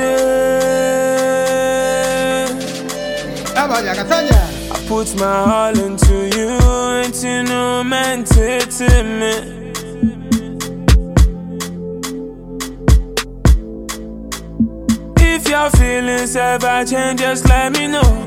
I put my all into you, and you know meant it to me. If your feelings ever change, just let me know.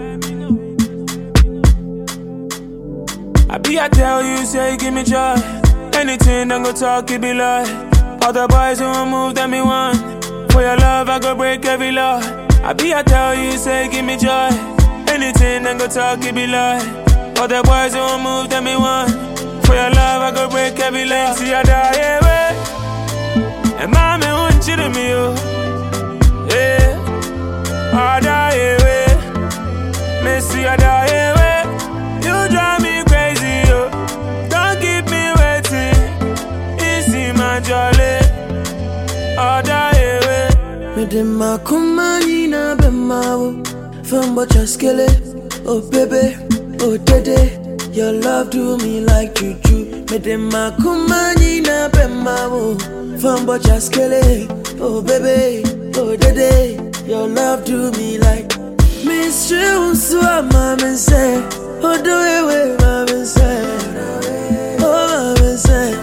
I tell you, say give me joy. Anything don't go talk, it be lie. All the boys who won't move, that me want. For your love, I go break every law. I tell you, say give me joy. Anything don't go talk, it be lie. All the boys who won't move, that me want. For your love, I go break every law. See, I die away. And mommy won't cheat me, oh. Yeah. I die away. Missy, I die away. You drive me crazy, oh. Don't keep me waiting. Easy, my jolly. I die away. Me dem ma kumani na bemawo. Fembo chaskele, oh baby, oh dede. Your love do me like juju. Me dem ma kumani na bemawo. Fembo chaskele, oh baby, oh dede. Your love do me like. Mystery unsua mama say, oh do it with mama say, oh mama say.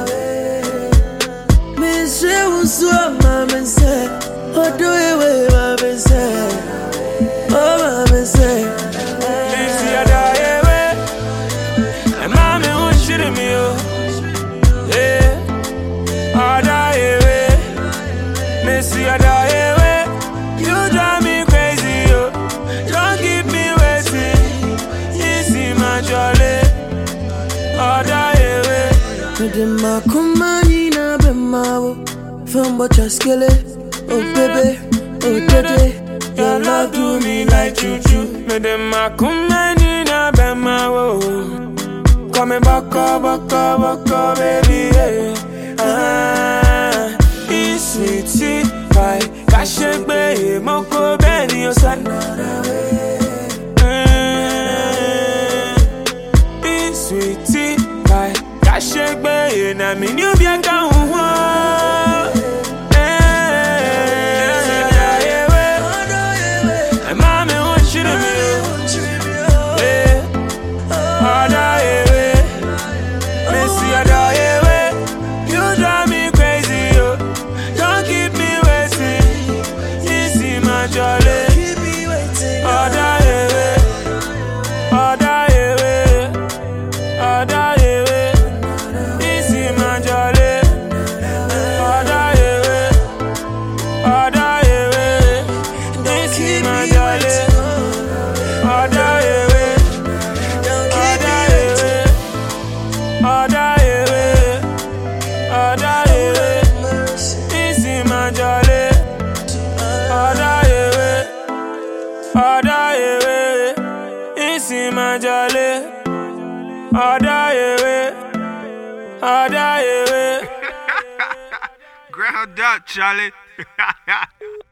Mystery unsua mama say, oh do it with mama say, oh mama say. Missy, I die away. And mommy won't shit me, oh. Yeah, I die away. Missy, I die away. You drive me crazy, oh. Don't keep me waiting. Easy, my jolly. I die away. Me dem ma kumani na bemawo. Fembo chaskele, oh baby, oh dede. Your love do me like juju. Me dem ma kumani na bemawo. Come baka, baby, yeah. It's sweetie pie. Kashek bae, moko beni osan. It's sweetie pie. Kashek bae, na mi new bianca uwa. And mommy won't shoot me. I die away. Missy, I die away. You drive me crazy, oh. Don't keep me waiting. Easy, my jolly. I die away. I die away. I die away. Easy, my jolly. I die away. I die away. Easy, my jolly. I die away. I die away, I die away. Easy, my jolly. I die away, I die away. Easy, my jolly. I die away, I die away. Ground up, Charlie.